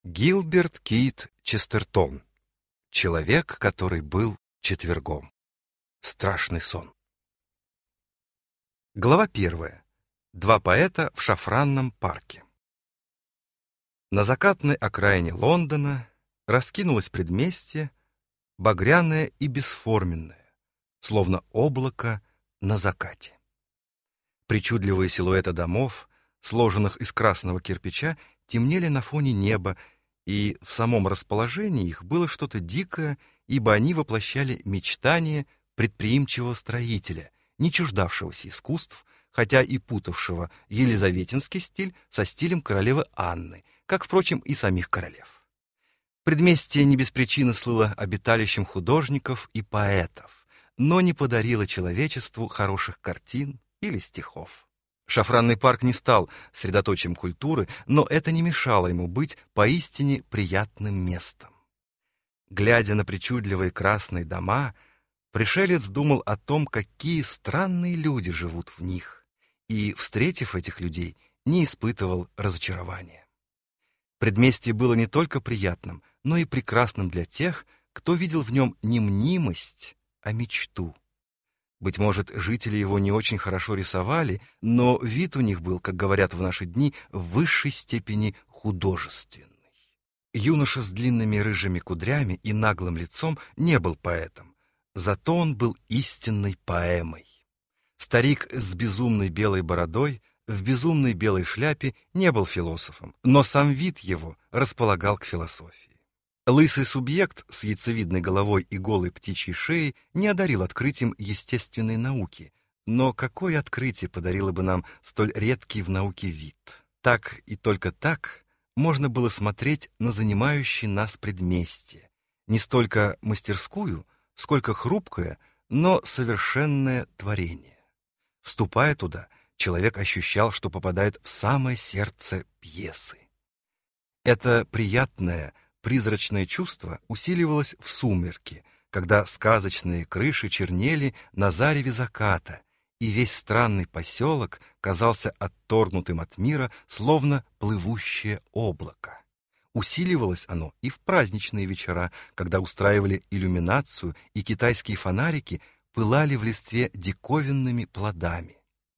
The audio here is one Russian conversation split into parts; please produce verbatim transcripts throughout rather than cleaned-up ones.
Гилберт Кит Честертон. Человек, который был четвергом. Страшный сон. Глава первая. Два поэта в шафранном парке. На закатной окраине Лондона раскинулось предместье, багряное и бесформенное, словно облако на закате. Причудливые силуэты домов, сложенных из красного кирпича, темнели на фоне неба, и в самом расположении их было что-то дикое, ибо они воплощали мечтания предприимчивого строителя, не чуждавшегося искусств, хотя и путавшего елизаветинский стиль со стилем королевы Анны, как, впрочем, и самих королев. Предместье не без причины слыло обиталищем художников и поэтов, но не подарило человечеству хороших картин или стихов. Шафранный парк не стал средоточием культуры, но это не мешало ему быть поистине приятным местом. Глядя на причудливые красные дома, пришелец думал о том, какие странные люди живут в них, и, встретив этих людей, не испытывал разочарования. Предместье было не только приятным, но и прекрасным для тех, кто видел в нем не мнимость, а мечту. Быть может, жители его не очень хорошо рисовали, но вид у них был, как говорят в наши дни, в высшей степени художественный. Юноша с длинными рыжими кудрями и наглым лицом не был поэтом, зато он был истинной поэмой. Старик с безумной белой бородой, в безумной белой шляпе не был философом, но сам вид его располагал к философии. Лысый субъект с яйцевидной головой и голой птичьей шеей не одарил открытием естественной науки, но какое открытие подарило бы нам столь редкий в науке вид? Так и только так можно было смотреть на занимающий нас предместье, не столько мастерскую, сколько хрупкое, но совершенное творение. Вступая туда, человек ощущал, что попадает в самое сердце пьесы. Это приятное, призрачное чувство усиливалось в сумерки, когда сказочные крыши чернели на зареве заката, и весь странный поселок казался отторгнутым от мира, словно плывущее облако. Усиливалось оно и в праздничные вечера, когда устраивали иллюминацию, и китайские фонарики пылали в листве диковинными плодами.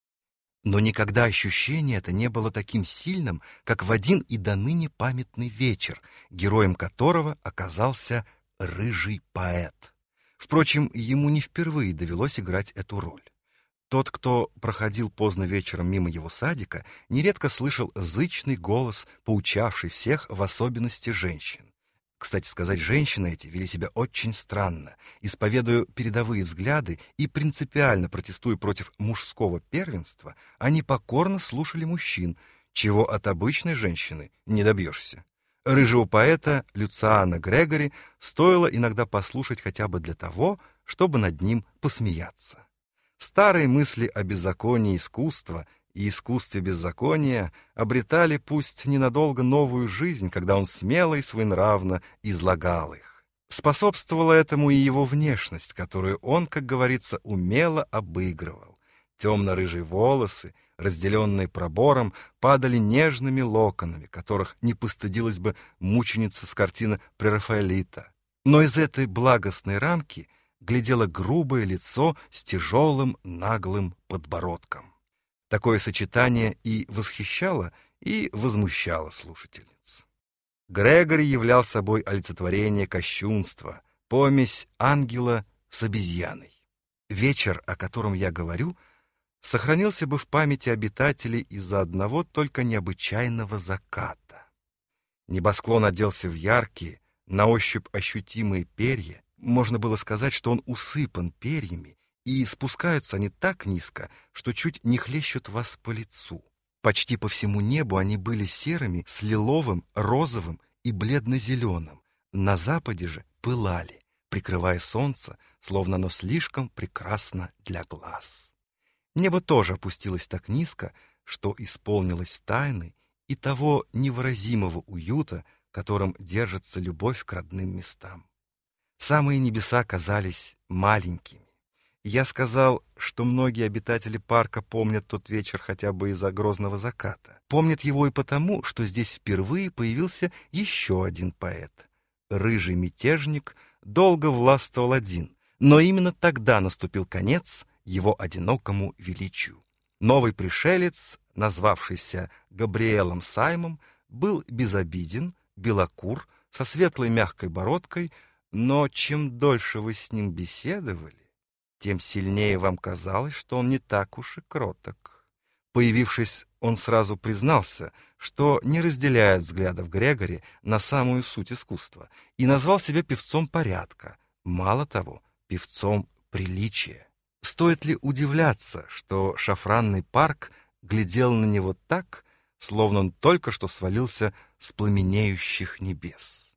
Но никогда ощущение это не было таким сильным, как в один и до ныне памятный вечер, героем которого оказался рыжий поэт. Впрочем, ему не впервые довелось играть эту роль. Тот, кто проходил поздно вечером мимо его садика, нередко слышал зычный голос, поучавший всех, в особенности женщин. Кстати сказать, женщины эти вели себя очень странно, исповедуя передовые взгляды и принципиально протестуя против мужского первенства, они покорно слушали мужчин, чего от обычной женщины не добьешься. Рыжего поэта Люциана Грегори стоило иногда послушать хотя бы для того, чтобы над ним посмеяться. Старые мысли о беззаконии искусства и искусстве беззакония обретали пусть ненадолго новую жизнь, когда он смело и своенравно излагал их. Способствовала этому и его внешность, которую он, как говорится, умело обыгрывал. Темно-рыжие волосы, разделенные пробором, падали нежными локонами, которых не постыдилась бы мученица с картины Прерафаэлита. Но из этой благостной рамки глядело грубое лицо с тяжелым наглым подбородком. Такое сочетание и восхищало, и возмущало слушательниц. Грегори являл собой олицетворение кощунства, помесь ангела с обезьяной. Вечер, о котором я говорю, сохранился бы в памяти обитателей из-за одного только необычайного заката. Небосклон оделся в яркие, на ощупь ощутимые перья. Можно было сказать, что он усыпан перьями, и спускаются они так низко, что чуть не хлещут вас по лицу. Почти по всему небу они были серыми с лиловым, розовым и бледно-зеленым. На западе же пылали, прикрывая солнце, словно оно слишком прекрасно для глаз. Небо тоже опустилось так низко, что исполнилось тайны и того невыразимого уюта, которым держится любовь к родным местам. Самые небеса казались маленькими. Я сказал, что многие обитатели парка помнят тот вечер хотя бы из-за грозного заката. Помнят его и потому, что здесь впервые появился еще один поэт. Рыжий мятежник долго властвовал один, но именно тогда наступил конец его одинокому величию. Новый пришелец, назвавшийся Габриэлом Саймом, был безобиден, белокур, со светлой мягкой бородкой, но чем дольше вы с ним беседовали, тем сильнее вам казалось, что он не так уж и кроток. Появившись, он сразу признался, что не разделяет взглядов Грегори на самую суть искусства, и назвал себя певцом порядка, мало того, певцом приличия. Стоит ли удивляться, что шафранный парк глядел на него так, словно он только что свалился с пламенеющих небес?